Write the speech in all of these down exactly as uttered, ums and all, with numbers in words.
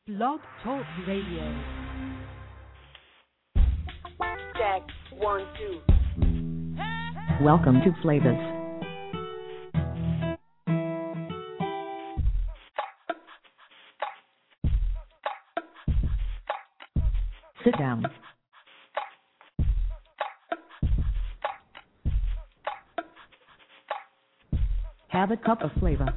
Blog Talk Radio. Check, one, two. Welcome to Flavus. Sit down. Have a cup of flavor.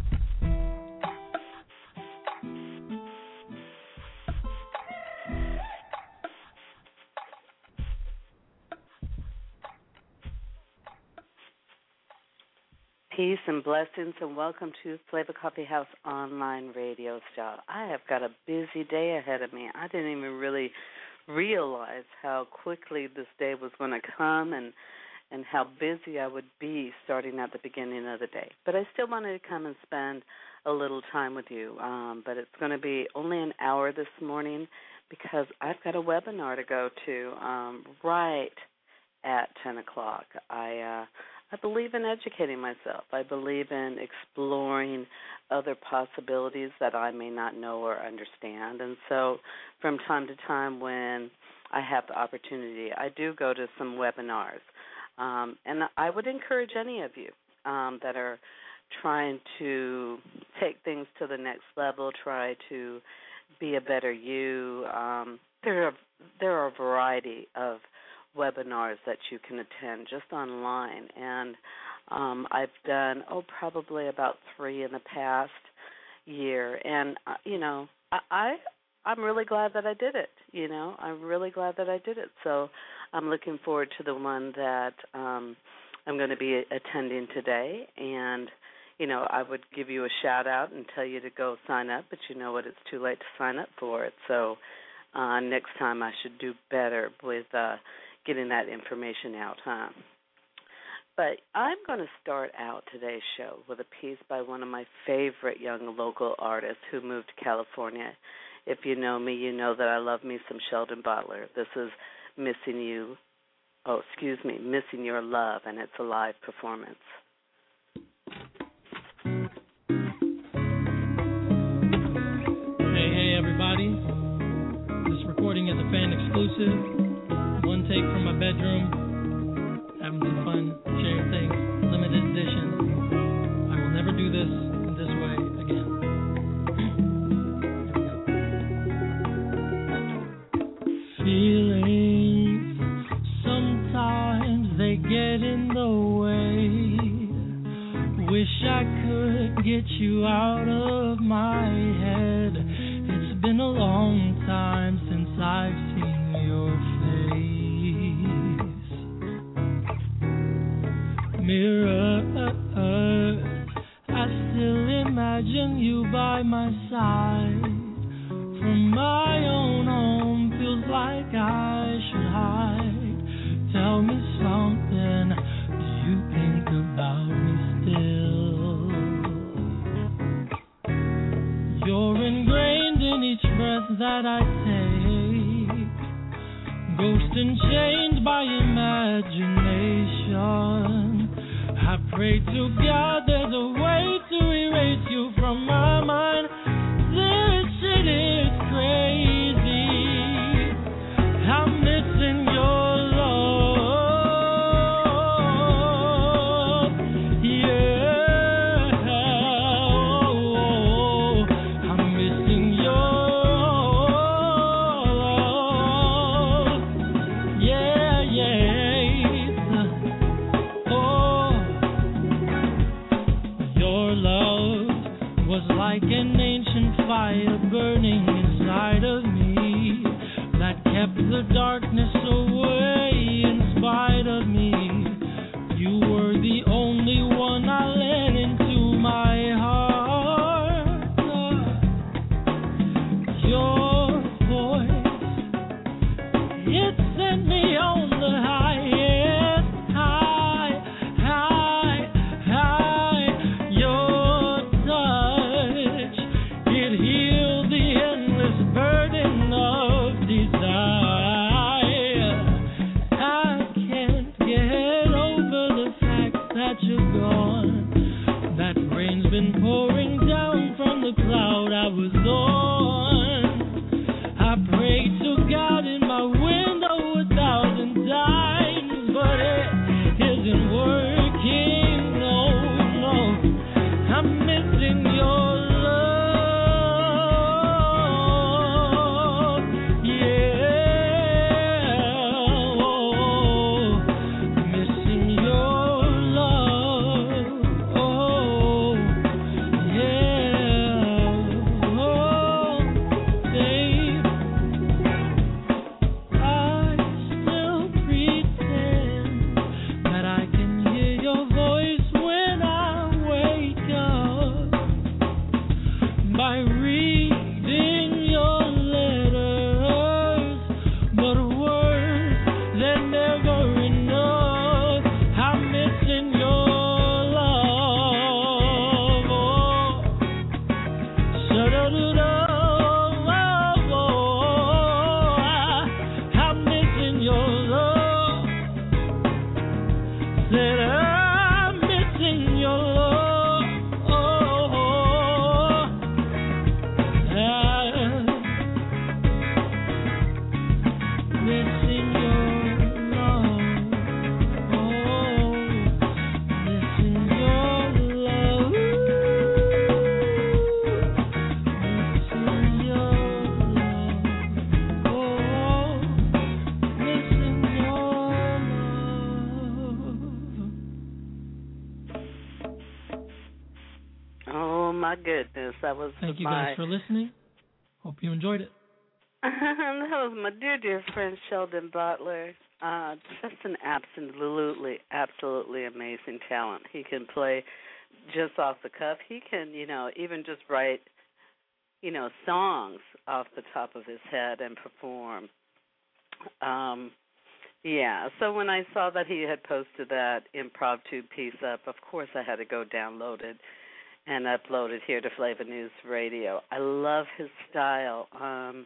Peace and blessings, and welcome to Flavor Coffee House online radio show. I have got a busy day ahead of me. I didn't even really realize how quickly this day was going to come and and how busy I would be starting at the beginning of the day. But I still wanted to come and spend a little time with you. Um, but it's going to be only an hour this morning because I've got a webinar to go to um, right at ten o'clock. I uh, I believe in educating myself. I believe in exploring other possibilities that I may not know or understand. And so from time to time when I have the opportunity, I do go to some webinars. Um, and I would encourage any of you um, that are trying to take things to the next level, try to be a better you. Um, there are, there are a variety of webinars that you can attend just online, and um, I've done oh probably about three in the past year, and uh, you know I, I I'm really glad that I did it. You know I'm really glad that I did it. So I'm looking forward to the one that um, I'm going to be attending today, and you know I would give you a shout out and tell you to go sign up, but you know what? It's too late to sign up for it. So uh, next time I should do better with Uh, getting that information out, huh? But I'm going to start out today's show with a piece by one of my favorite young local artists who moved to California. If you know me, you know that I love me some Sheldon Butler. This is Missing You, oh, excuse me, Missing Your Love, and it's a live performance. Hey, hey, everybody. This recording is a fan exclusive. One take from my bedroom, having some fun, sharing things, limited edition. I will never do this in this way again. Feelings, sometimes they get in the way. Wish I could get you out of my head. It's been a long time since I've seen your face. Mirror, I still imagine you by my side. From my own home feels like I should hide. Tell me something, do you think about me still? You're ingrained in each breath that I take, ghost and chained by imagination. I pray to God there's a way to erase you from my mind. This shit is crazy. I'm missing your love. Yeah. Oh, I'm missing your love. Yeah, yeah. Like an ancient fire burning inside of me that kept the darkness away in spite of me. You were the only one I let into my heart. Your voice, it sent me on the highest high, high, high. Your touch, it healed the endless burden of desire. my goodness, that was Thank you my... guys for listening. Hope you enjoyed it. That was my dear, dear friend Sheldon Butler. Uh, just an absolutely, absolutely amazing talent. He can play just off the cuff. He can, you know, even just write, you know, songs off the top of his head and perform. Um, yeah, so when I saw that he had posted that impromptu piece up, of course I had to go download it and upload it here to Flavor News Radio. I love his style. Um,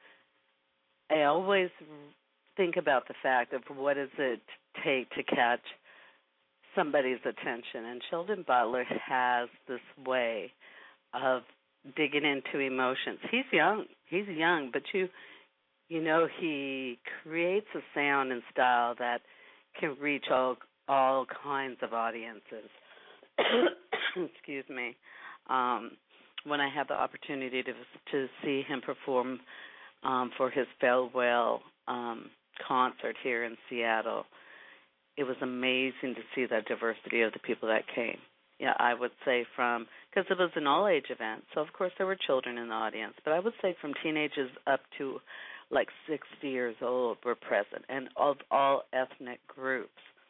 I always think about the fact of what does it take to catch somebody's attention, and Sheldon Butler has this way of digging into emotions. He's young, he's young, but you, you know, he creates a sound and style that can reach all all kinds of audiences. Excuse me. Um, when I had the opportunity to to see him perform um, for his farewell um, concert here in Seattle, it was amazing to see the diversity of the people that came. Yeah, I would say from, because it was an all-age event, so of course there were children in the audience, but I would say from teenagers up to like sixty years old were present, and of all ethnic groups.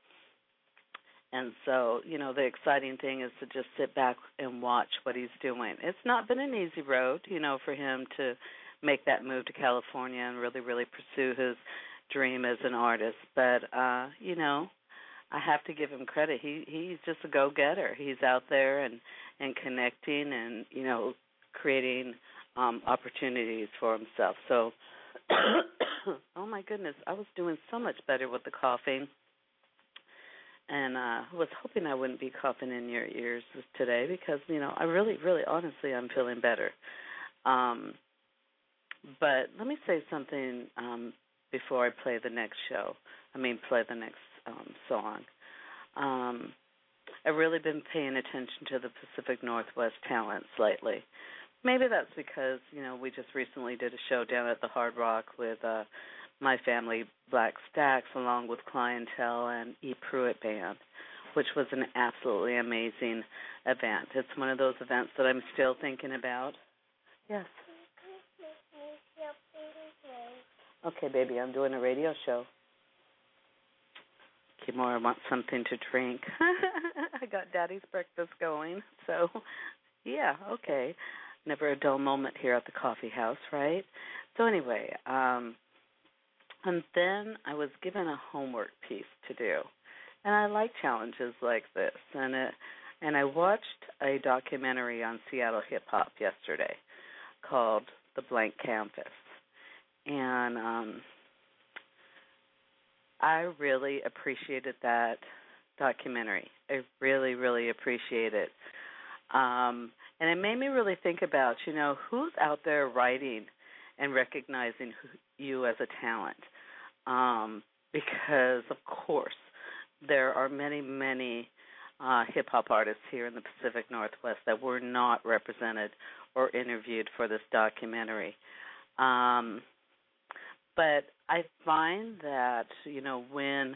And so, you know, the exciting thing is to just sit back and watch what he's doing. It's not been an easy road, you know, for him to make that move to California and really, really pursue his dream as an artist. But, uh, you know, I have to give him credit. He he's just a go-getter. He's out there and, and connecting and, you know, creating um, opportunities for himself. So, oh, my goodness, I was doing so much better with the coughing. And I uh, was hoping I wouldn't be coughing in your ears today because, you know, I really, really, honestly, I'm feeling better. Um, but let me say something um, before I play the next show. I mean, play the next um, song. Um, I've really been paying attention to the Pacific Northwest talents lately. Maybe that's because, you know, we just recently did a show down at the Hard Rock with uh, my family, Black Stacks, along with Clientele and E. Pruitt Band, which was an absolutely amazing event. It's one of those events that I'm still thinking about. Yes. Okay, baby, I'm doing a radio show. Kimura wants something to drink. I got Daddy's breakfast going, so yeah, okay. Never a dull moment here at the coffee house, right? So anyway, um, and then I was given a homework piece to do, and I like challenges like this. And it, and I watched a documentary on Seattle hip hop yesterday called The Blank Canvas, and um, I really appreciated that documentary. I really, really appreciate it. Um, and it made me really think about, you know, who's out there writing and recognizing who, you as a talent. Um, because, of course, there are many, many uh, hip-hop artists here in the Pacific Northwest that were not represented or interviewed for this documentary. Um, but I find that, you know, when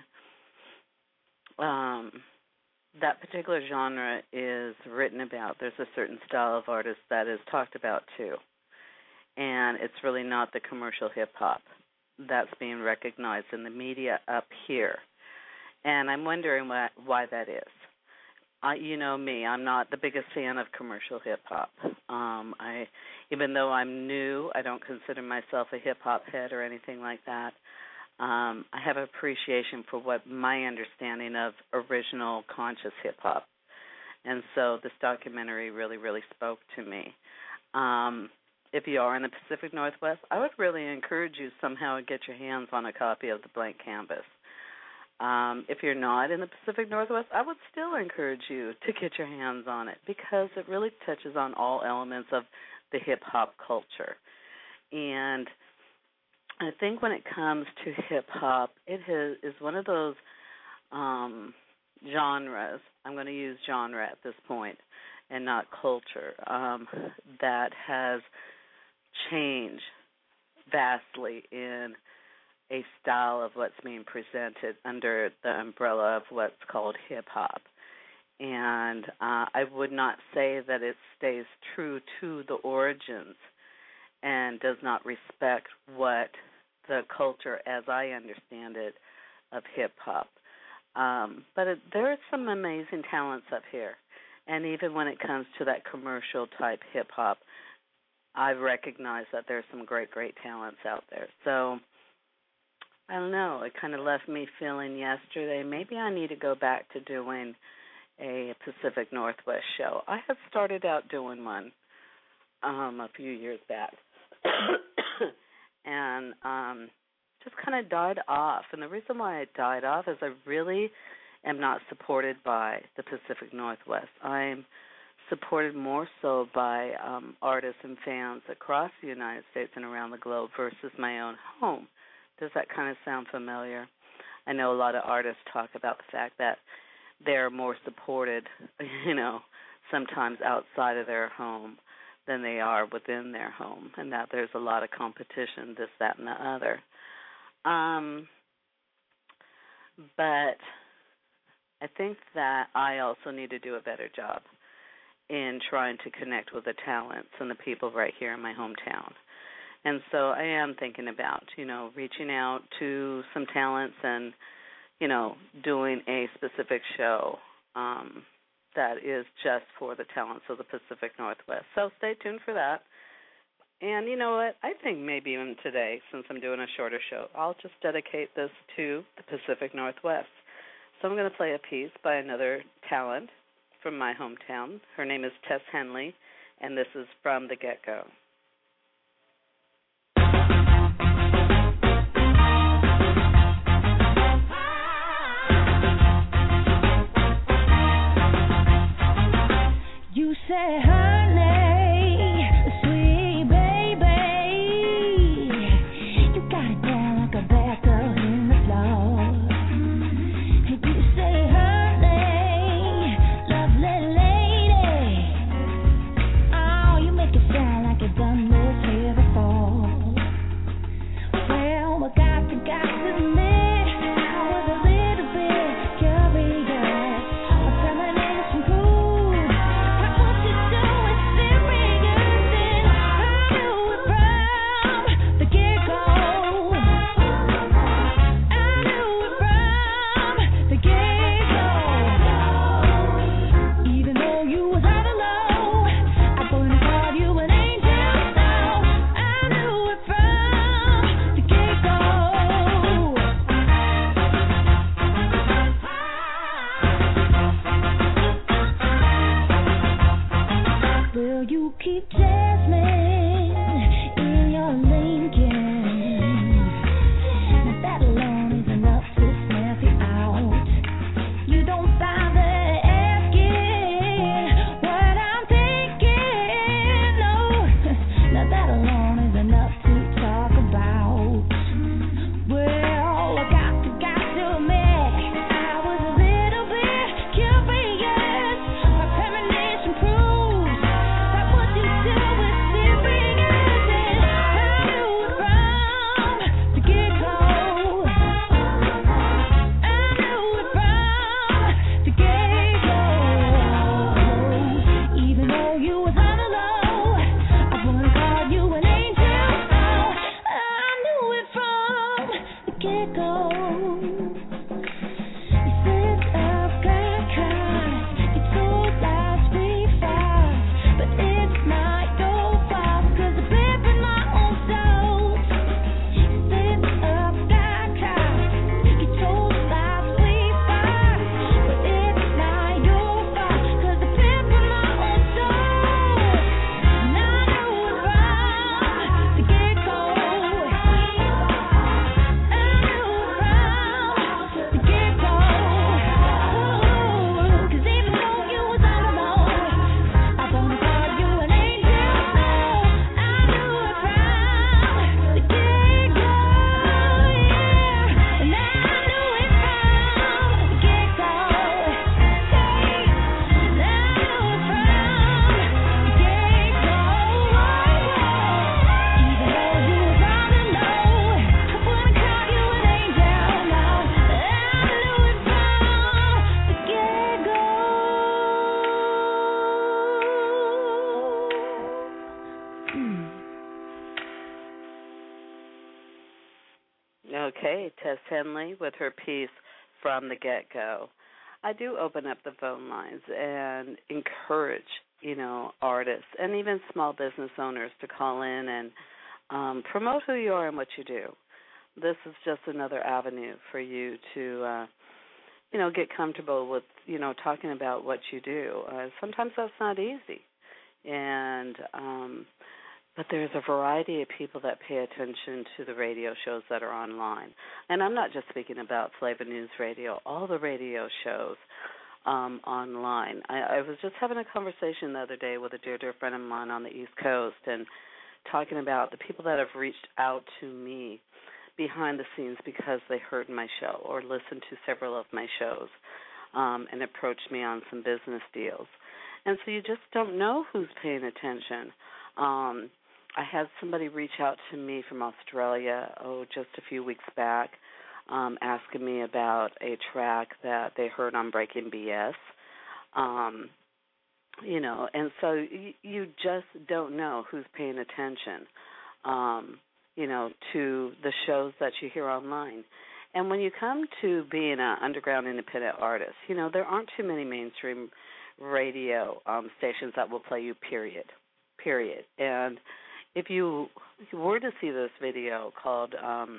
um, that particular genre is written about, there's a certain style of artist that is talked about too. And it's really not the commercial hip-hop that's being recognized in the media up here. And I'm wondering why, why that is. I, you know me, I'm not the biggest fan of commercial hip-hop. Um, I, even though I'm new, I don't consider myself a hip-hop head or anything like that. Um, I have appreciation for what my understanding of original conscious hip-hop. And so this documentary really, really spoke to me. Um, if you are in the Pacific Northwest, I would really encourage you somehow to get your hands on a copy of The Blank Canvas. Um, if you're not in the Pacific Northwest, I would still encourage you to get your hands on it because it really touches on all elements of the hip-hop culture. And I think when it comes to hip-hop, it has, is one of those um, genres, I'm going to use genre at this point and not culture, um, that has changed vastly in a style of what's being presented under the umbrella of what's called hip-hop. And uh, I would not say that it stays true to the origins and does not respect what the culture, as I understand it, of hip-hop. Um, but it, there are some amazing talents up here. And even when it comes to that commercial-type hip-hop, I recognize that there's some great, great talents out there. So, I don't know. It kind of left me feeling yesterday, maybe I need to go back to doing a Pacific Northwest show. I had started out doing one um, a few years back. and um, just kind of died off. And the reason why it died off is I really am not supported by the Pacific Northwest. I'm supported more so by um, artists and fans across the United States and around the globe versus my own home. Does that kind of sound familiar? I know a lot of artists talk about the fact that they're more supported, you know, sometimes outside of their home than they are within their home, and that there's a lot of competition, this, that, and the other. Um, but I think that I also need to do a better job in trying to connect with the talents and the people right here in my hometown. And so I am thinking about, you know, reaching out to some talents and, you know, doing a specific show um, that is just for the talents of the Pacific Northwest. So stay tuned for that. And you know what? I think maybe even today, since I'm doing a shorter show, I'll just dedicate this to the Pacific Northwest. So I'm going to play a piece by another talent from my hometown. Her name is Tess Henley, and this is From the Get-Go. You say, honey, sweet baby, you got it down like a battle in the floor. You say, honey, lovely lady, oh, you make it sound like it Okay, Tess Henley with her piece From the Get-Go. I do open up the phone lines and encourage, you know, artists and even small business owners to call in and um, promote who you are and what you do. This is just another avenue for you to, uh, you know, get comfortable with, you know, talking about what you do. Uh, sometimes that's not easy. And um, but there's a variety of people that pay attention to the radio shows that are online. And I'm not just speaking about Flavor News Radio, all the radio shows um, online. I, I was just having a conversation the other day with a dear, dear friend of mine on the East Coast and talking about the people that have reached out to me behind the scenes because they heard my show or listened to several of my shows um, and approached me on some business deals. And so you just don't know who's paying attention. Um, I had somebody reach out to me from Australia, oh, just a few weeks back, um, asking me about a track that they heard on Breaking B S. Um, you know, and so you, you just don't know who's paying attention, um, you know, to the shows that you hear online. And when you come to being an underground independent artist, you know, there aren't too many mainstream radio um, stations that will play you, period, period. And if you, if you were to see this video called um,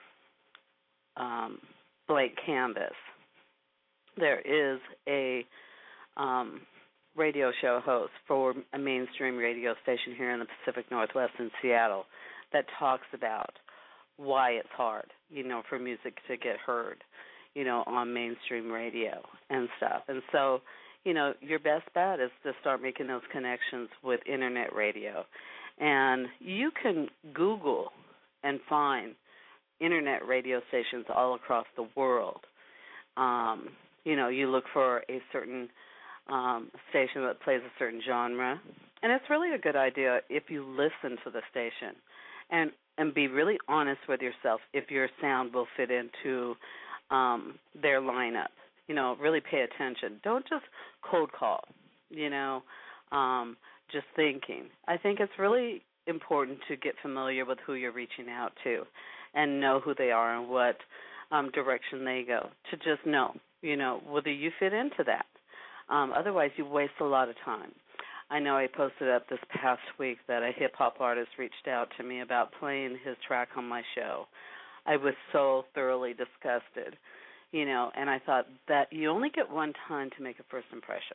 um, Blank Canvas, there is a um, radio show host for a mainstream radio station here in the Pacific Northwest in Seattle that talks about why it's hard, you know, for music to get heard, you know, on mainstream radio and stuff. And so, you know, your best bet is to start making those connections with internet radio. And you can Google and find internet radio stations all across the world. Um, you know, you look for a certain um, station that plays a certain genre. And it's really a good idea if you listen to the station and, and be really honest with yourself if your sound will fit into um, their lineup. You know, really pay attention. Don't just cold call, you know, um, just thinking. I think it's really important to get familiar with who you're reaching out to and know who they are and what um, direction they go, to just know, you know, whether you fit into that. Um, otherwise, you waste a lot of time. I know I posted up this past week that a hip-hop artist reached out to me about playing his track on my show. I was so thoroughly disgusted. You know, and I thought that you only get one time to make a first impression.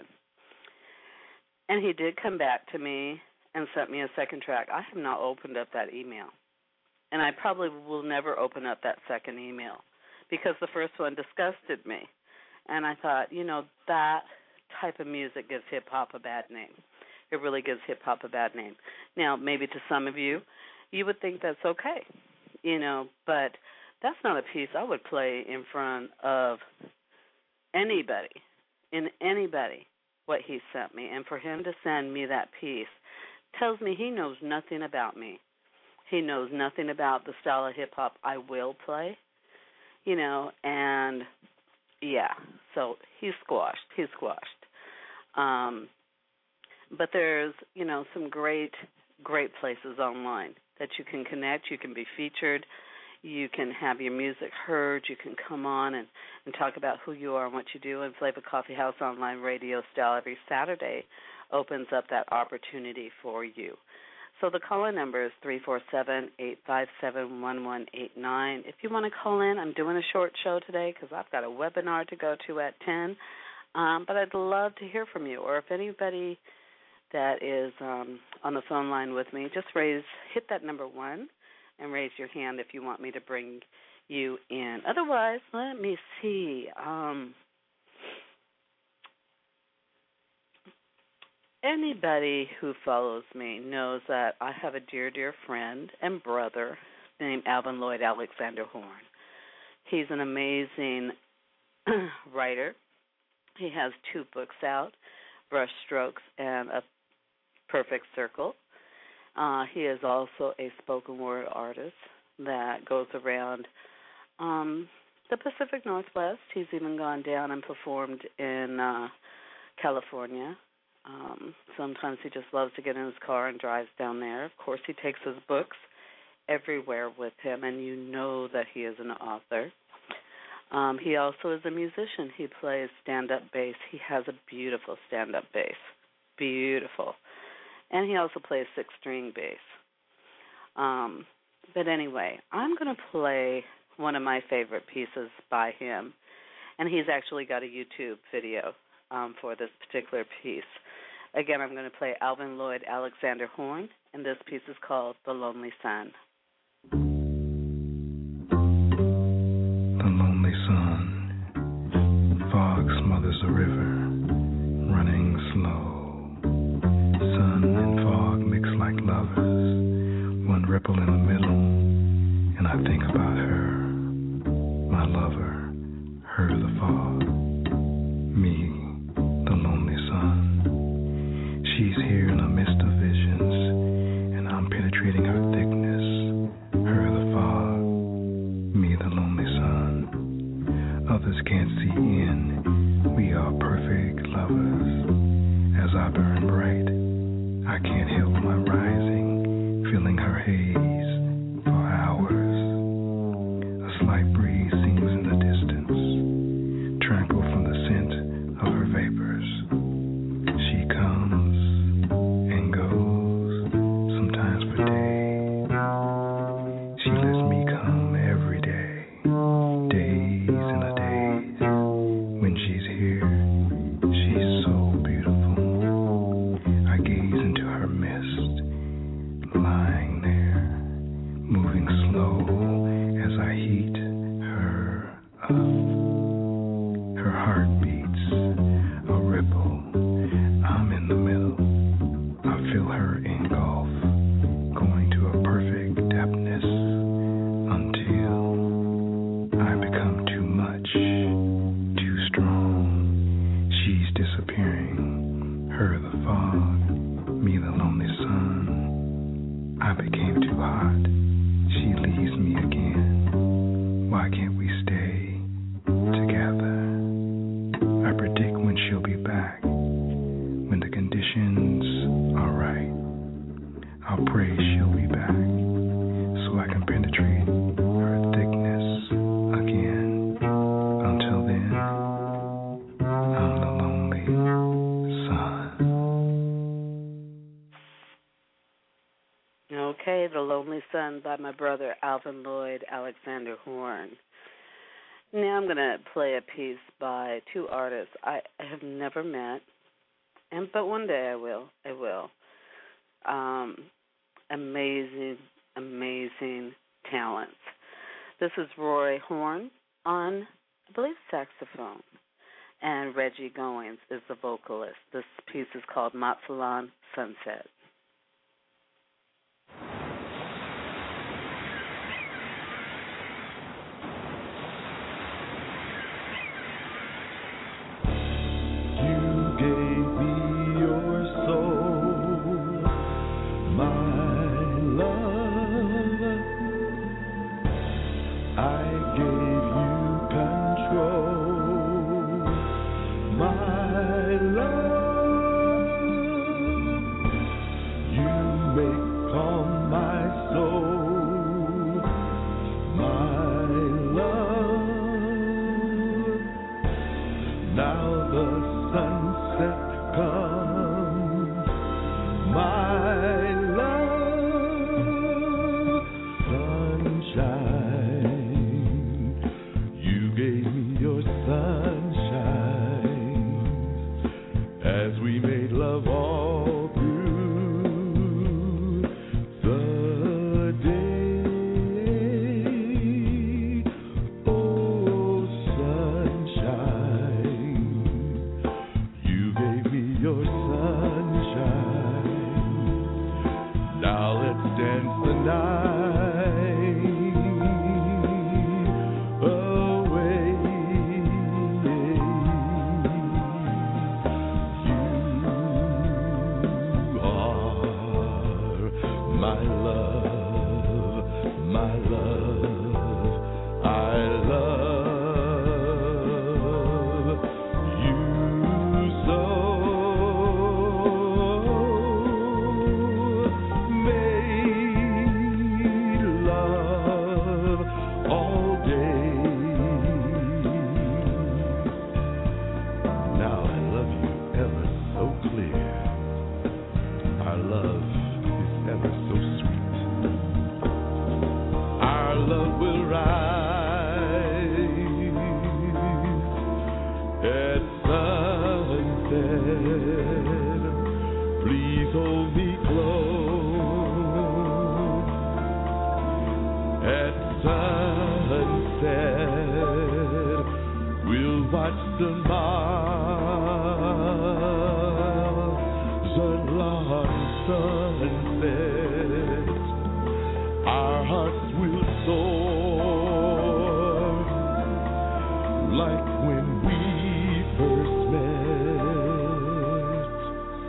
And he did come back to me and sent me a second track. I have not opened up that email. And I probably will never open up that second email because the first one disgusted me. And I thought, you know, that type of music gives hip-hop a bad name. It really gives hip-hop a bad name. Now, maybe to some of you, you would think that's okay, you know, but that's not a piece I would play in front of anybody, in anybody, what he sent me. And for him to send me that piece tells me he knows nothing about me. He knows nothing about the style of hip-hop I will play, you know, and, yeah, so he's squashed. He's squashed. Um, but there's, you know, some great, great places online that you can connect. You can be featured. You can have your music heard. You can come on and, and talk about who you are and what you do. And Flavor Coffee House Online Radio Style every Saturday opens up that opportunity for you. So the call-in number is three four seven, eight five seven, one one eight nine. If you want to call in, I'm doing a short show today because I've got a webinar to go to at ten. Um, but I'd love to hear from you. Or if anybody that is um, on the phone line with me, just raise, hit that number one. And raise your hand if you want me to bring you in. Otherwise, let me see. Um, anybody who follows me knows that I have a dear, dear friend and brother named Alvin Lloyd Alexander Horn. He's an amazing writer. He has two books out, Brush Strokes and A Perfect Circle. Uh, he is also a spoken word artist that goes around um, the Pacific Northwest. He's even gone down and performed in uh, California. Um, sometimes he just loves to get in his car and drives down there. Of course, he takes his books everywhere with him, and you know that he is an author. Um, he also is a musician. He plays stand-up bass. He has a beautiful stand-up bass. Beautiful. And he also plays six-string bass. Um, but anyway, I'm going to play one of my favorite pieces by him, and he's actually got a YouTube video um, for this particular piece. Again, I'm going to play Alvin Lloyd Alexander Horn, and this piece is called The Lonely Sun. The lonely sun, fog smothers the river, running slow. Sun and fog mix like lovers, one ripple in the middle, and I think about her, my lover, her the fog, me, the lonely sun. She's here in a mist of visions, and I'm penetrating her thickness, her the fog, me the lonely sun. Others can't see in, we are perfect lovers. As I burn bright, I can't help my rising, feeling her haze for hours. A slight breeze sings in the distance, tranquil from the scent of her vapors. She comes and goes, sometimes for days. She lets me come every day, days and a days. When she's here, she's so beautiful. I gaze into her mist, lying there, moving slow as I heat her up. Her heart beats, a ripple. I'm in the middle. I feel her engulf, going to a perfect depthness until I become too much, too strong. She's disappearing, her the fog, me the lonely sun. I became too hot, she leaves me again. Why can't we stay together? I predict when she'll be back, when the conditions are right. I'll pray she'll be back, so I can penetrate her thickness again. Until then, I'm the lonely sun. Okay, The Lonely Sun by my brother Alvin Lloyd Alexander Horn. Now I'm going to play a piece by two artists I have never met, and but one day I will. I will. Um, amazing, amazing talents. This is Roy Horn on, I believe, saxophone, and Reggie Goins is the vocalist. This piece is called Matzalan Sunset. Me At sunset, we'll watch the Mars along sunset. Our hearts will soar like when we first met.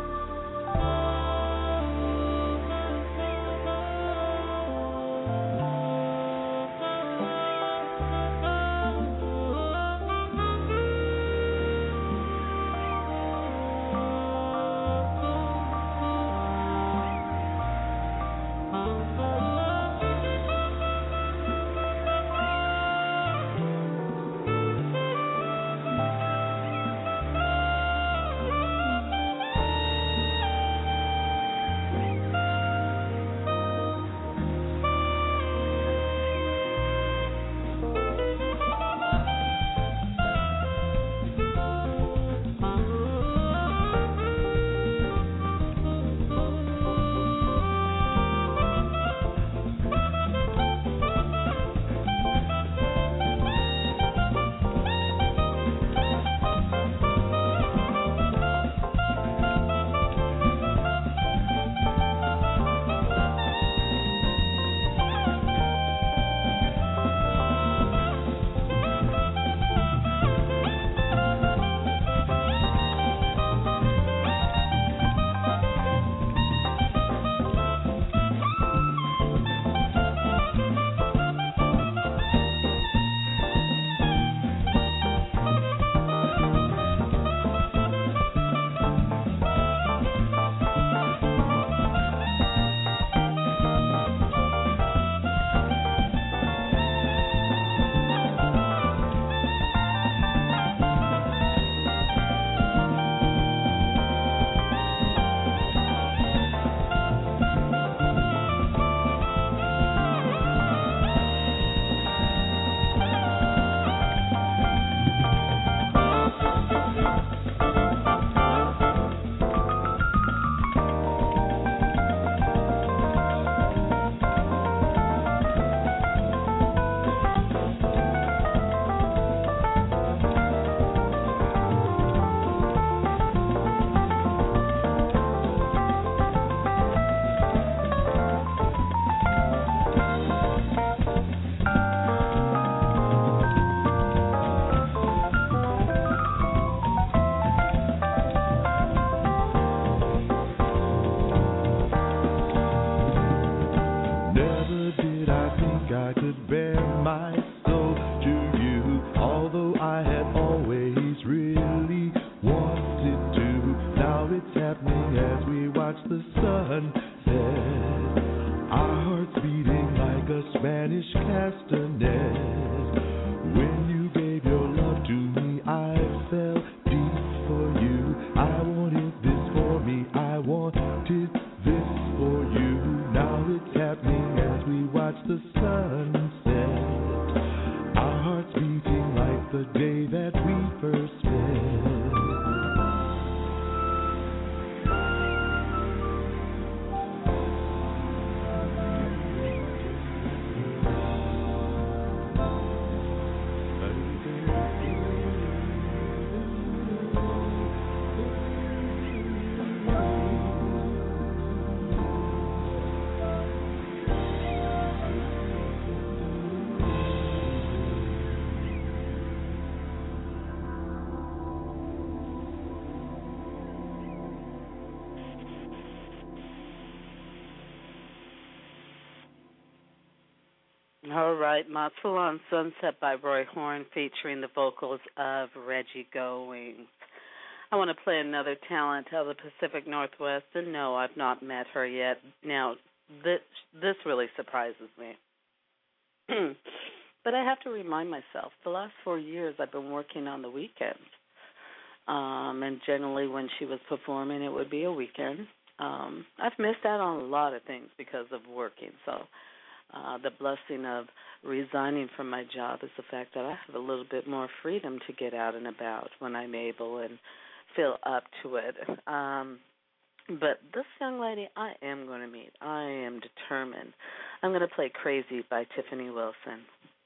All right, Matsulan Sunset by Roy Horn featuring the vocals of Reggie Goings. I want to play another talent out of the Pacific Northwest, and no, I've not met her yet. Now, this, this really surprises me. But I have to remind myself, the last four years I've been working on the weekends. Um, and generally when she was performing, it would be a weekend. Um, I've missed out on a lot of things because of working, so... Uh, the blessing of resigning from my job is the fact that I have a little bit more freedom to get out and about when I'm able and feel up to it. Um, but this young lady I am going to meet. I am determined. I'm going to play Crazy by Tiffany Wilson.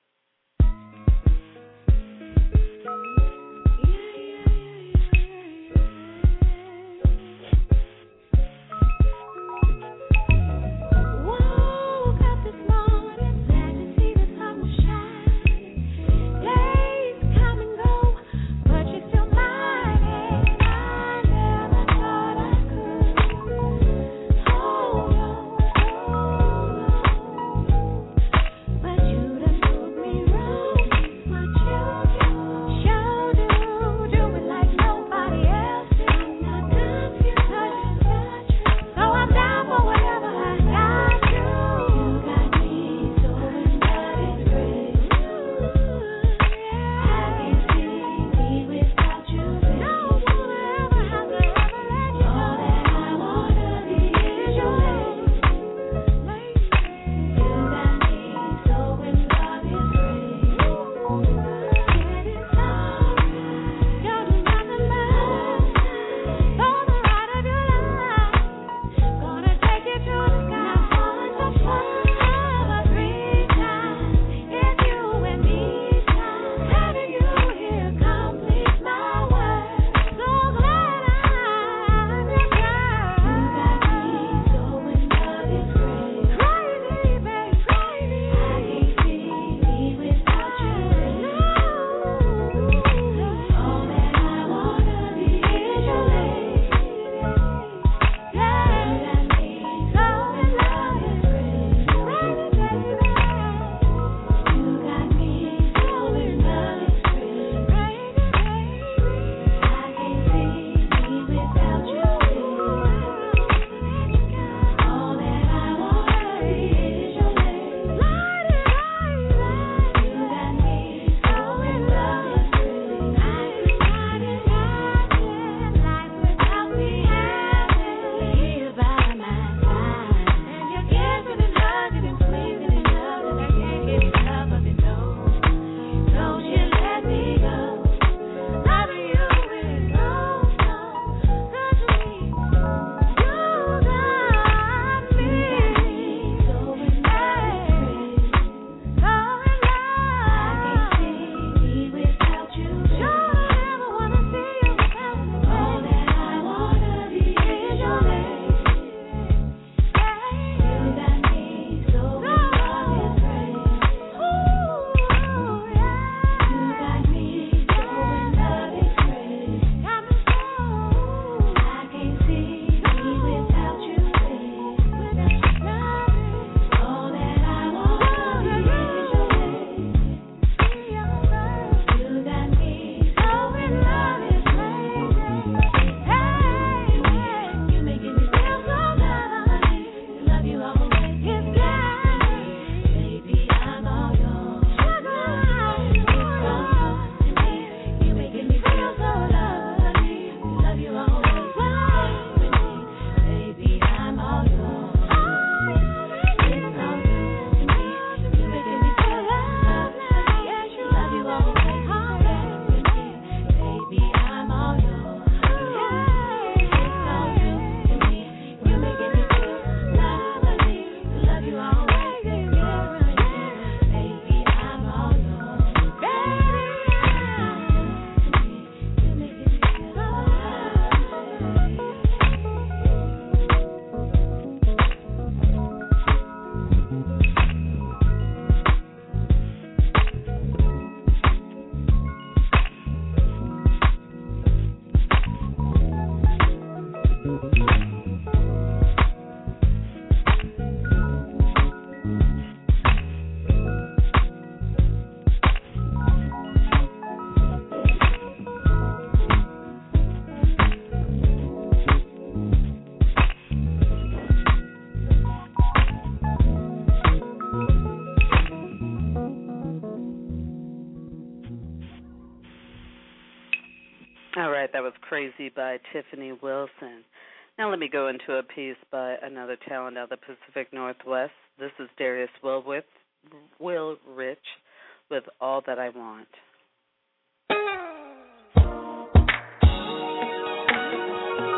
All right, that was Crazy by Tiffany Wilson. Now let me go into a piece by another talent out of the Pacific Northwest. This is Darius Will with Will Rich with All That I Want.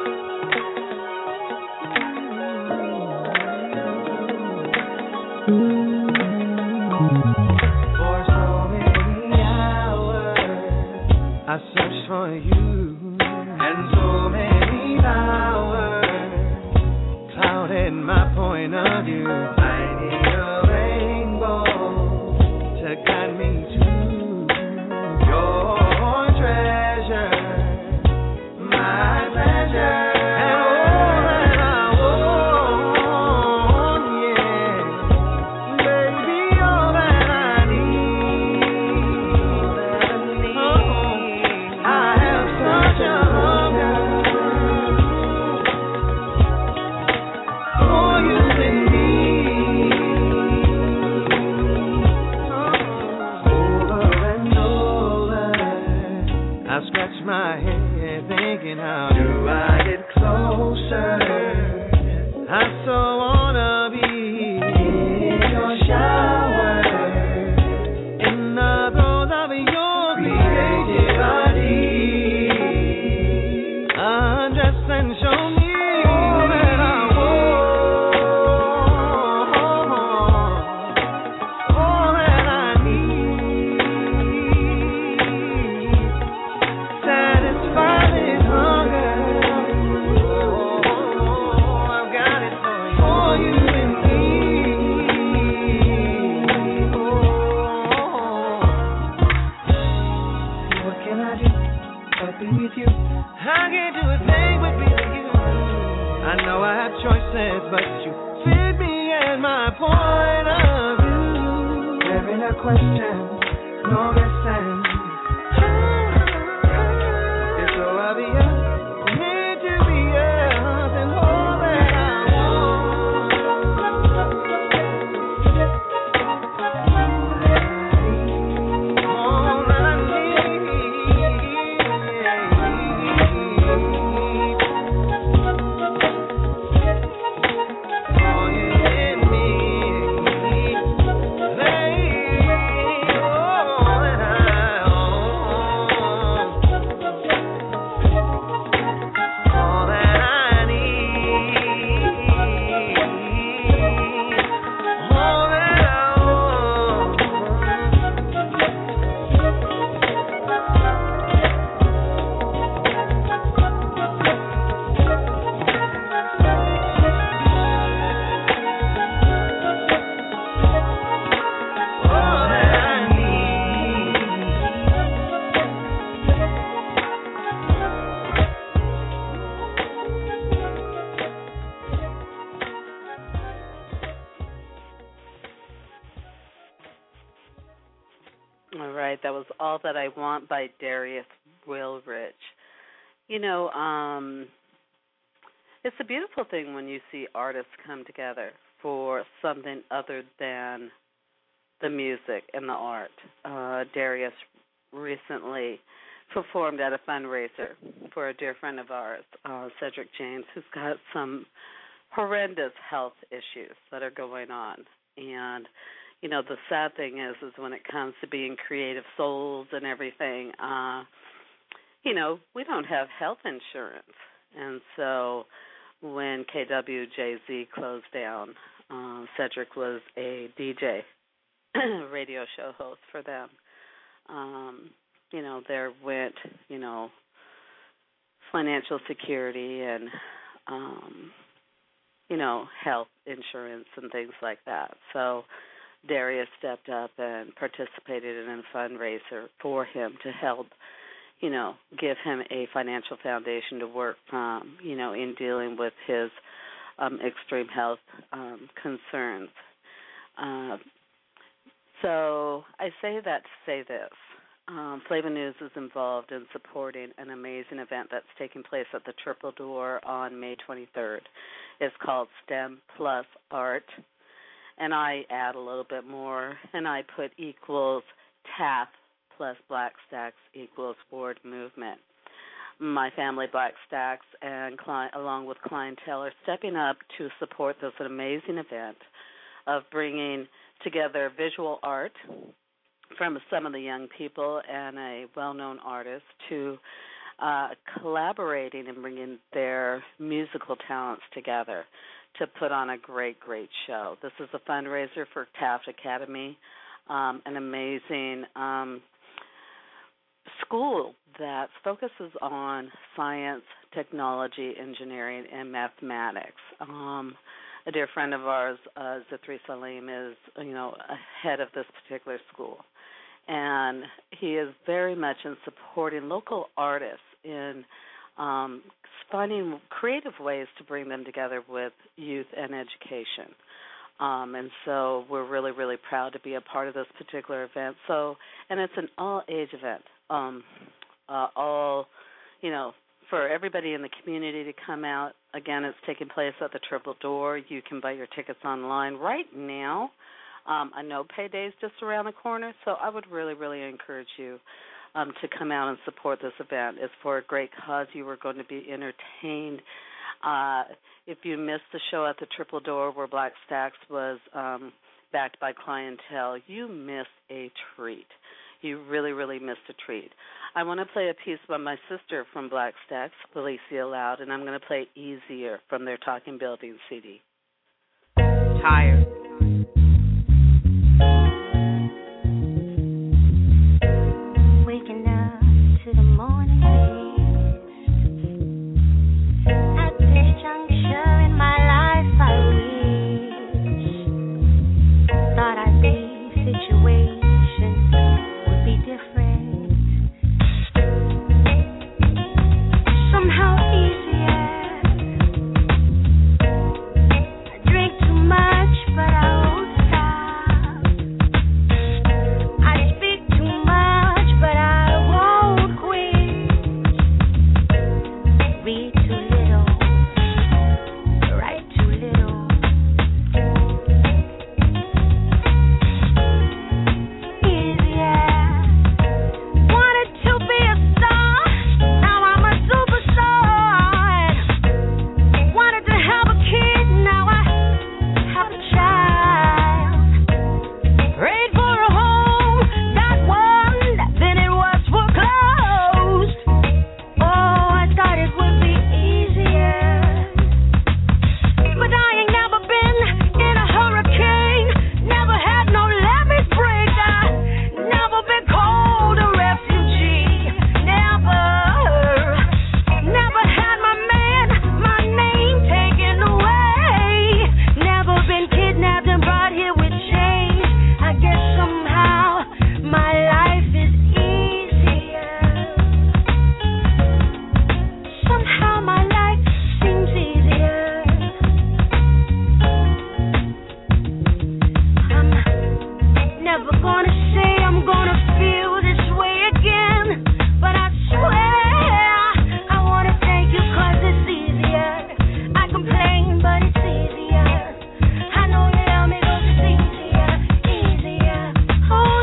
Mm-hmm. For so many hours I searched for you, and so many hours clouded my point of view. I need a rainbow to guide me to your treasure, my pleasure. My head thinking, how do I get closer? I so wanna be in your shower, in the throes of your creativity. Undress and show me all that I want, all that I need. Choices, but you fit me at my point of view. There ain't a question, no guessing. It's so obvious, need to be yours and all that I want. All that I That was All That I Want by Darius Willrich. You know, um, it's a beautiful thing when you see artists come together for something other than the music and the art. Uh, Darius recently performed at a fundraiser for a dear friend of ours, uh, Cedric James, who's got some horrendous health issues that are going on. And you know, the sad thing is, is when it comes to being creative souls and everything, uh, you know, we don't have health insurance. And so when K W J Z closed down, uh, Cedric was a D J, radio show host for them. Um, you know, there went, you know, financial security and, um, you know, health insurance and things like that. So Darius stepped up and participated in a fundraiser for him to help, you know, give him a financial foundation to work from, you know, in dealing with his um, extreme health um, concerns. Uh, so I say that to say this. Um, Flavor News is involved in supporting an amazing event that's taking place at the Triple Door on May twenty-third. It's called STEM Plus Art. And I add a little bit more, and I put equals T A F plus Black Stacks equals Forward Movement. My family, Black Stacks, and cli- along with clientele, are stepping up to support this amazing event of bringing together visual art from some of the young people and a well-known artist to uh, collaborating and bringing their musical talents together to put on a great, great show. This is a fundraiser for Taft Academy. um, an amazing um, school that focuses on science, technology, engineering, and mathematics. Um, a dear friend of ours, uh, Zithri Salim, is you know head of this particular school, and he is very much in supporting local artists in um, finding creative ways to bring them together with youth and education. Um, and so we're really, really proud to be a part of this particular event. So, and it's an all-age event. Um, uh, all, you know, for everybody in the community to come out. Again, it's taking place at the Triple Door. You can buy your tickets online right now. Um, I know payday is just around the corner, so I would really, really encourage you um, to come out and support this event. It's for a great cause. You are going to be entertained. Uh, if you missed the show at the Triple Door where Black Stacks was um, backed by clientele, you missed a treat. You really, really missed a treat. I want to play a piece by my sister from Black Stacks, Felicia Loud, and I'm going to play Easier from their Talking Buildings C D. Tired. Waking up to the morning breeze. At this juncture in my life, I wish thought I'd be situations would be different. Somehow easier. I drink too much, but I won't stop. I speak too much, but I won't quit. Read too little, write too little. Easier. Wanted to be a star, now I'm a superstar. Wanted to have a kid, now I have a child. Prayed for a home, got one, then it was foreclosed. Oh, I thought it would be easier, but I ain't never been in a hurricane, never had no levees break, I never been called a refugee, never, never had my man, my name taken away, never been kidnapped and brought here with chains. I guess somehow my life is easier. Somehow my life seems easier. I'm never gonna say I'm gonna feel this way again, but I swear I wanna thank you 'cause it's easier. I complain, but it's easier. I know you love me 'cause it's easier, easier, oh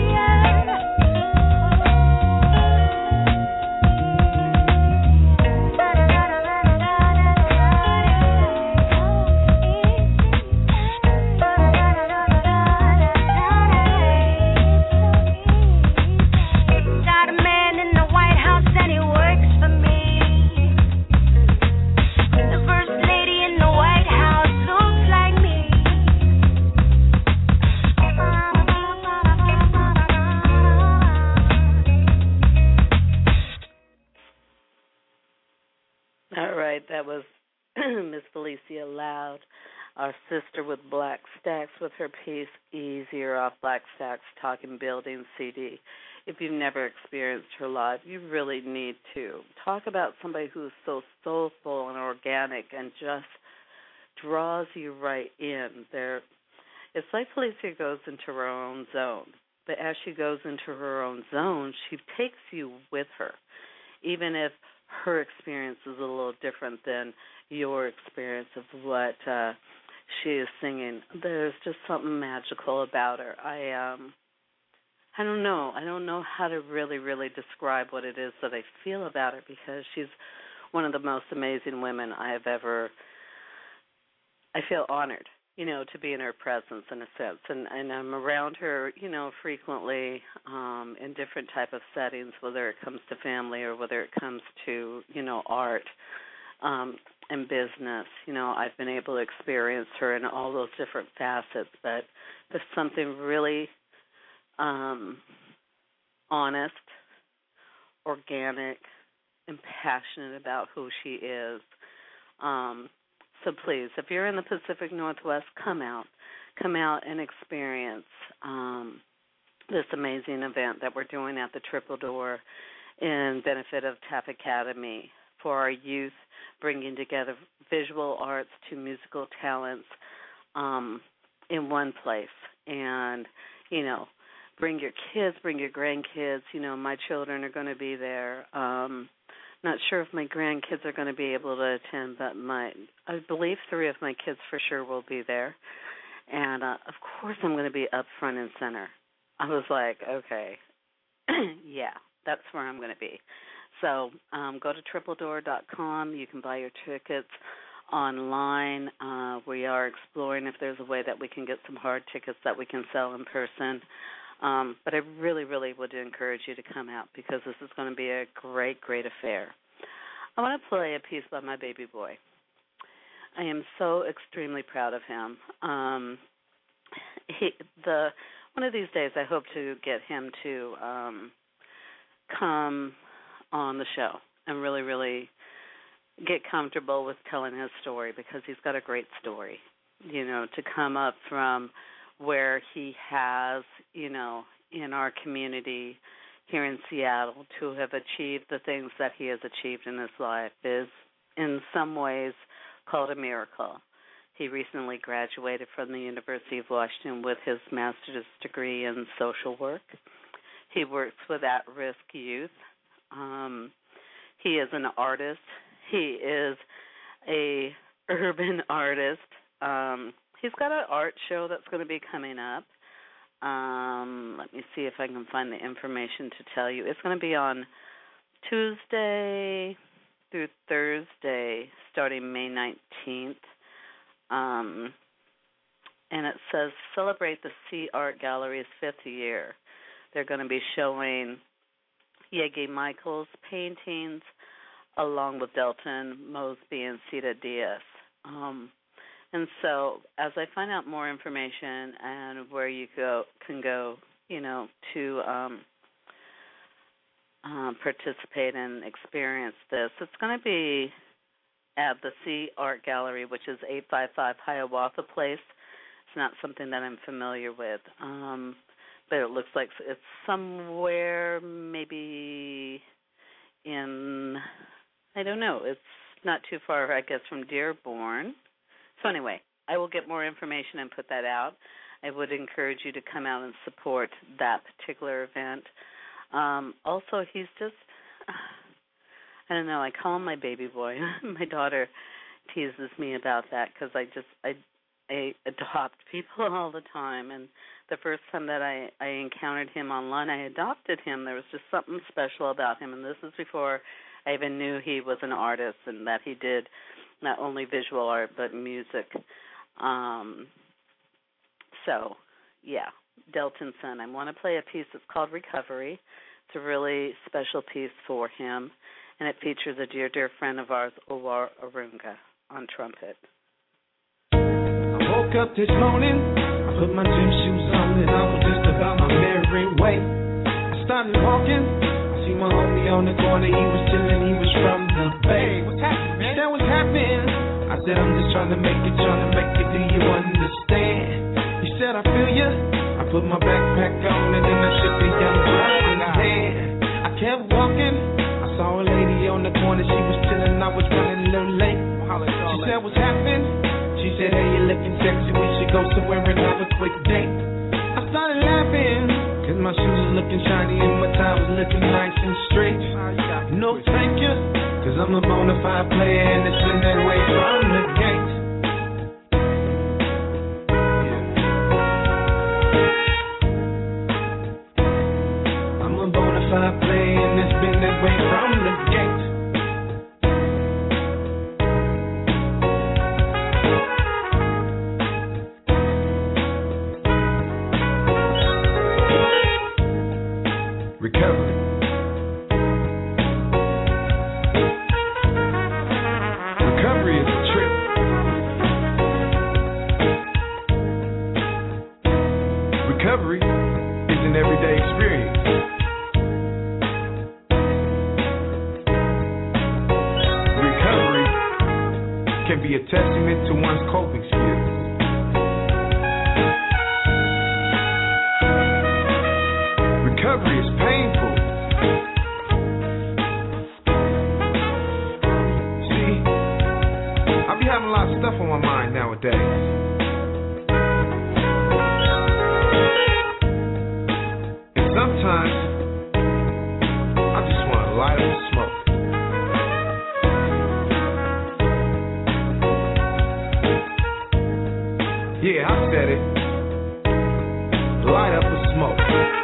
easier. Got a man in the White House and he works for me. The first lady in the White House looks like me. All right, that was Miss Felicia Loud, our sister with Black Stacks, with her piece Easier off Black Stacks Talking Buildings C D. If you've never experienced her live, you really need to. Talk about somebody who's so soulful and organic and just draws you right in. There, it's like Felicia goes into her own zone, but as she goes into her own zone, she takes you with her, even if her experience is a little different than your experience of what uh, she is singing. There's just something magical about her. I um, I don't know. I don't know how to really, really describe what it is that I feel about her, because she's one of the most amazing women I have ever. I feel honored, you know, to be in her presence in a sense, and, and I'm around her, you know, frequently um, in different type of settings, whether it comes to family or whether it comes to, you know, art um, and business. You know, I've been able to experience her in all those different facets, but there's something really um, honest, organic, and passionate about who she is. Um, so please, if you're in the Pacific Northwest, come out. Come out and experience um, this amazing event that we're doing at the Triple Door in benefit of T A P Academy for our youth, bringing together visual arts to musical talents um, in one place. And, you know, bring your kids, bring your grandkids. You know, my children are going to be there. Um, not sure if my grandkids are going to be able to attend, but my I believe three of my kids for sure will be there. And, uh, of course, I'm going to be up front and center. I was like, okay, yeah, that's where I'm going to be. So um, go to triple door dot com. You can buy your tickets online. Uh, we are exploring if there's a way that we can get some hard tickets that we can sell in person. Um, but I really, really would encourage you to come out because this is going to be a great, great affair. I want to play a piece by my baby boy. I am so extremely proud of him. Um, he, the one of these days, I hope to get him to um, come on the show and really, really get comfortable with telling his story because he's got a great story. You know, to come up from where he has, you know, in our community here in Seattle to have achieved the things that he has achieved in his life is in some ways called a miracle. He recently graduated from the University of Washington with his master's degree in social work. He works with at-risk youth. Um, he is an artist. He is a urban artist. Um, he's got an art show that's going to be coming up. Um, let me see if I can find the information to tell you. It's going to be on Tuesday through Thursday, starting May nineteenth. Um, and it says, celebrate the Sea Art Gallery's fifth year. They're going to be showing Yegi Michaels' paintings along with Delton Mosby and Sita Diaz. Um, and so as I find out more information and where you go can go, you know, to um, uh, participate and experience this, it's going to be at the Sea Art Gallery, which is eight fifty-five Hiawatha Place. It's not something that I'm familiar with, um, but it looks like it's somewhere maybe in, I don't know, it's not too far, I guess, from Dearborn. So anyway, I will get more information and put that out. I would encourage you to come out and support that particular event. Um, also, he's just... I don't know, I call him my baby boy. My daughter teases me about that because I just, I, I adopt people all the time. And the first time that I, I encountered him online, I adopted him. There was just something special about him. And this is before I even knew he was an artist and that he did not only visual art but music. Um, so, yeah, Delton's son. I want to play a piece that's called Recovery. It's a really special piece for him. And it features a dear, dear friend of ours, Owar Arunga, on trumpet. I woke up this morning, I put my gym shoes on, and I was just about my merry way. I started walking, I see my homie on the corner, he was chilling, he was from the Bay. What's happening, man? He said, what's happening? I said, I'm just trying to make it, trying to make it, do you understand? He said, I feel you. I put my backpack on, and then I shook the young girl's hand. I kept walking. Saw a lady on the corner, she was chilling, I was running a little late. She said, what's happening? She said, hey, you're looking sexy, we should go somewhere and have a quick date. I started laughing, cause my shoes was looking shiny and my tie was looking nice and straight. No thank you, cause I'm a bona fide player and it's been that way from the gate. I'm a bona fide player and it's been that way from the gate. Recovery. Recovery is a trip. Recovery is an everyday experience. Recovery can be a testament to one's coping skills. Recovery is painful. See, I be having a lot of stuff on my mind nowadays. Sometimes I just want to light up the smoke. Yeah, I said it. Light up the smoke.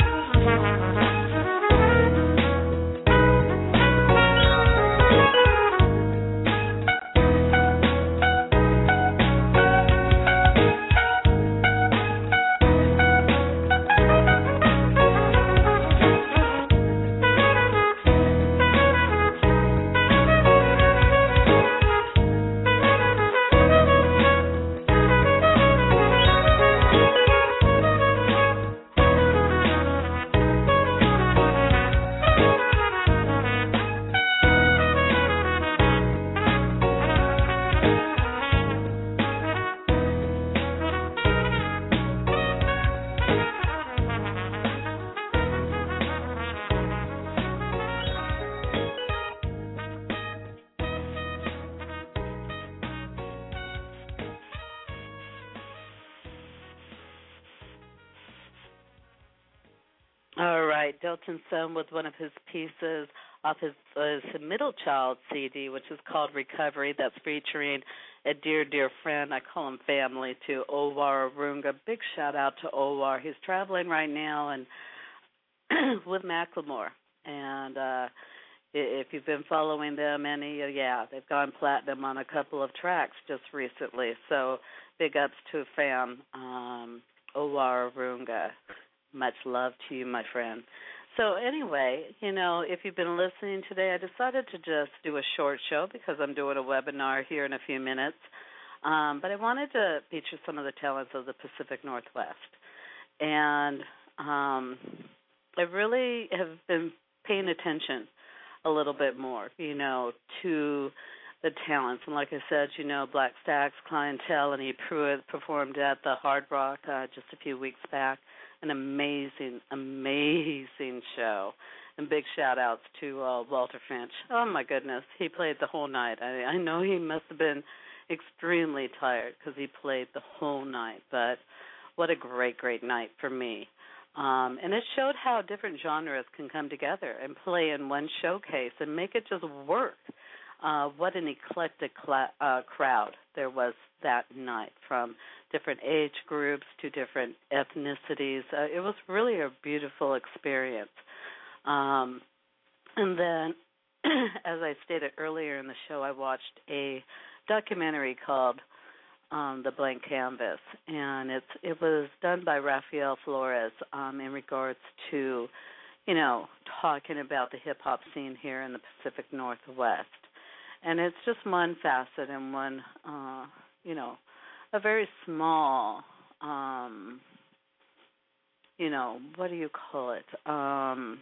All right, Delton Son with one of his pieces off his, uh, his Middle Child C D, which is called Recovery. That's featuring a dear, dear friend. I call him family too, Owar Orunga. Big shout out to Owar. He's traveling right now and with Macklemore. And uh, if you've been following them any, uh, yeah, they've gone platinum on a couple of tracks just recently. So big ups to fam, um, Owar Orunga. Much love to you, my friend. So anyway, you know, if you've been listening today, I decided to just do a short show because I'm doing a webinar here in a few minutes. Um, but I wanted to feature some of the talents of the Pacific Northwest. And um, I really have been paying attention a little bit more, you know, to the talents. And like I said, you know, Black Stacks, Clientele, and E. Pruitt performed at the Hard Rock uh, just a few weeks back. An amazing, amazing show. And big shout-outs to uh, Walter Finch. Oh, my goodness. He played the whole night. I, I know he must have been extremely tired because he played the whole night. But what a great, great night for me. Um, and it showed how different genres can come together and play in one showcase and make it just work. Uh, what an eclectic cl- uh, crowd there was that night, from different age groups to different ethnicities. Uh, it was really a beautiful experience. Um, and then, as I stated earlier in the show, I watched a documentary called um, The Blank Canvas, and it's it was done by Rafael Flores um, in regards to, you know, talking about the hip-hop scene here in the Pacific Northwest. And it's just one facet and one, uh, you know, a very small, um, you know, what do you call it? Um,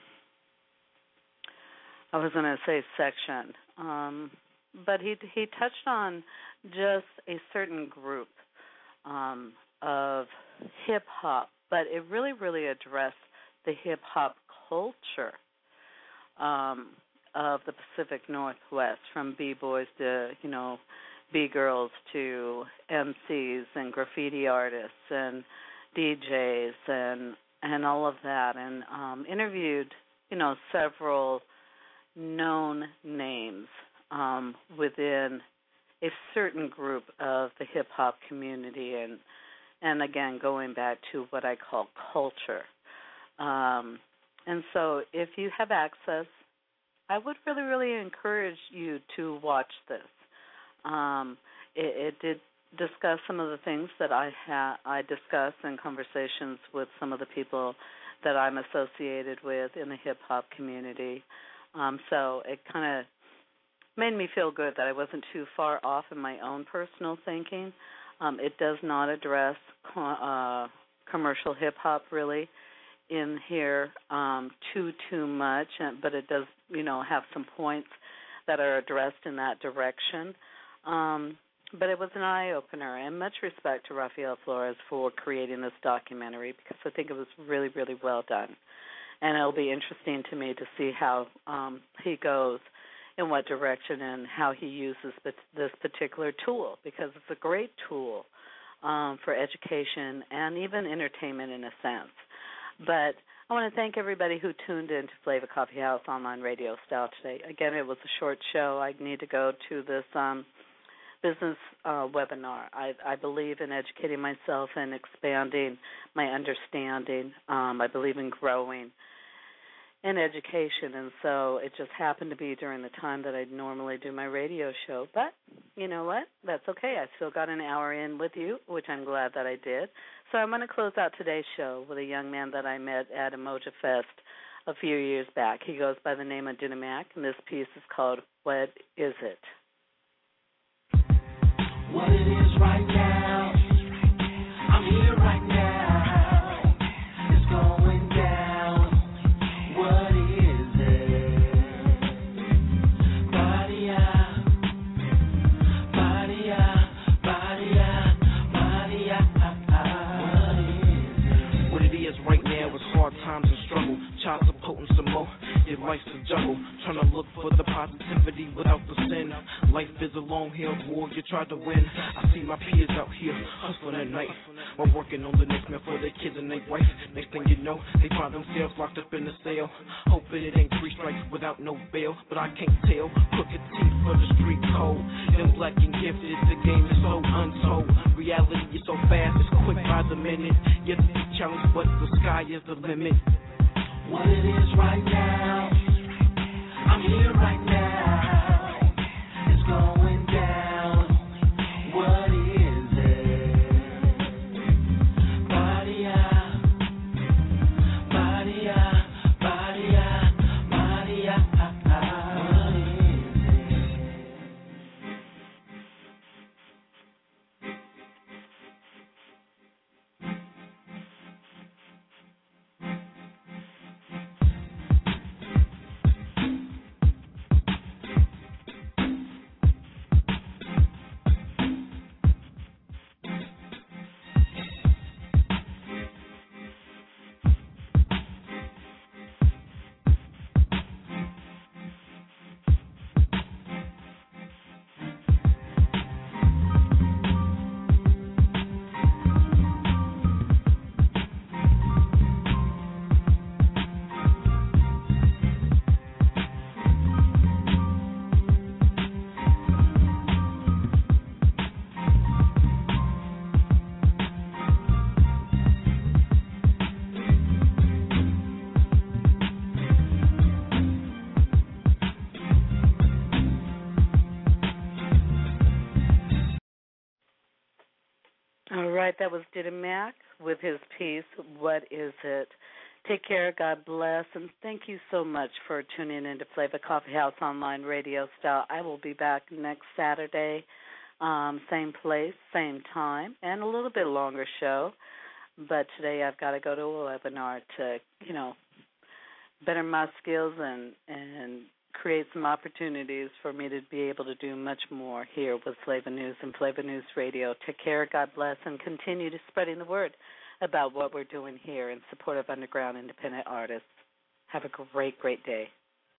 I was going to say section. Um, but he he touched on just a certain group um, of hip-hop, but it really, really addressed the hip-hop culture um of the Pacific Northwest, from B-boys to, you know, B-girls to M Cs and graffiti artists and D Js and and all of that, and um, interviewed, you know, several known names um, within a certain group of the hip-hop community, and, and again, going back to what I call culture. Um, and so if you have access, I would really, really encourage you to watch this. Um, it, it did discuss some of the things that I ha- I discuss in conversations with some of the people that I'm associated with in the hip-hop community. Um, so it kind of made me feel good that I wasn't too far off in my own personal thinking. Um, it does not address co- uh, commercial hip-hop, really. in here um, too, too much, but it does, you know, have some points that are addressed in that direction. Um, but it was an eye-opener, and much respect to Rafael Flores for creating this documentary, because I think it was really, really well done. And it'll be interesting to me to see how um, he goes, in what direction, and how he uses this particular tool, because it's a great tool um, for education and even entertainment in a sense. But I want to thank everybody who tuned in to Flavor Coffee House online radio style today. Again, it was a short show. I need to go to this um, business uh, webinar. I, I believe in educating myself and expanding my understanding. Um, I believe in growing in education, and so it just happened to be during the time that I normally do my radio show. But you know what? That's okay. I still got an hour in with you, which I'm glad that I did. So I'm going to close out today's show with a young man that I met at Emoja Fest a few years back. He goes by the name of Dynamac, and this piece is called What Is It? What it is right now, I'm here right now, it's going down, what is it? Body-ah, body-ah, body-ah, body-ah, what is it? What it is right now is hard times and struggle, child supporting some more. Your life's a juggle, trying to look for the positivity without the sin. Life is a long-held war, you try to win. I see my peers out here hustling at night, while working on the next man for their kids and their wife. Next thing you know, they find themselves locked up in the cell, hoping it ain't three strikes without no bail. But I can't tell, crooked teeth for the street code. Them black and gifted, the game is so untold. Reality is so fast, it's quick by the minute. Yes, it's a challenge, but the sky is the limit. What it is right now, I'm here right now, it's going down, what is it? Body-ah, body-ah, body-ah, body-ah, what is it? All right, that was Dynamac with his piece, What Is It? Take care, God bless, and thank you so much for tuning in to Flavor Coffee House online radio style. I will be back next Saturday, um, same place, same time, and a little bit longer show. But today I've got to go to a webinar to, you know, better my skills and, and create some opportunities for me to be able to do much more here with Flavor News and Flavor News Radio. Take care, God bless, and continue to spreading the word about what we're doing here in support of underground independent artists. Have a great, great day.